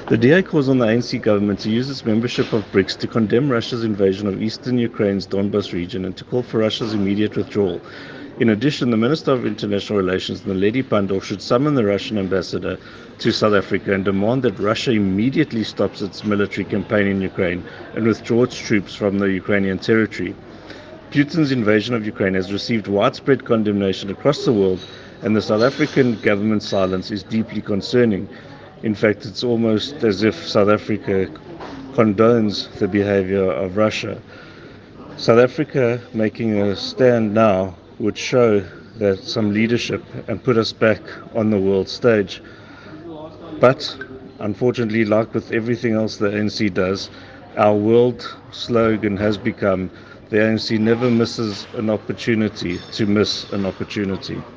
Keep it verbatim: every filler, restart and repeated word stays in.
The D A calls on the A N C government to use its membership of BRICS to condemn Russia's invasion of eastern Ukraine's Donbas region and to call for Russia's immediate withdrawal. In addition, the Minister of International Relations, Naledi Pandor, should summon the Russian ambassador to South Africa and demand that Russia immediately stops its military campaign in Ukraine and withdraw its troops from the Ukrainian territory. Putin's invasion of Ukraine has received widespread condemnation across the world, and the South African government's silence is deeply concerning. In fact, it's almost as if South Africa condones the behavior of Russia. South Africa making a stand now would show that some leadership and put us back on the world stage. But unfortunately, like with everything else the A N C does, our world slogan has become the A N C never misses an opportunity to miss an opportunity.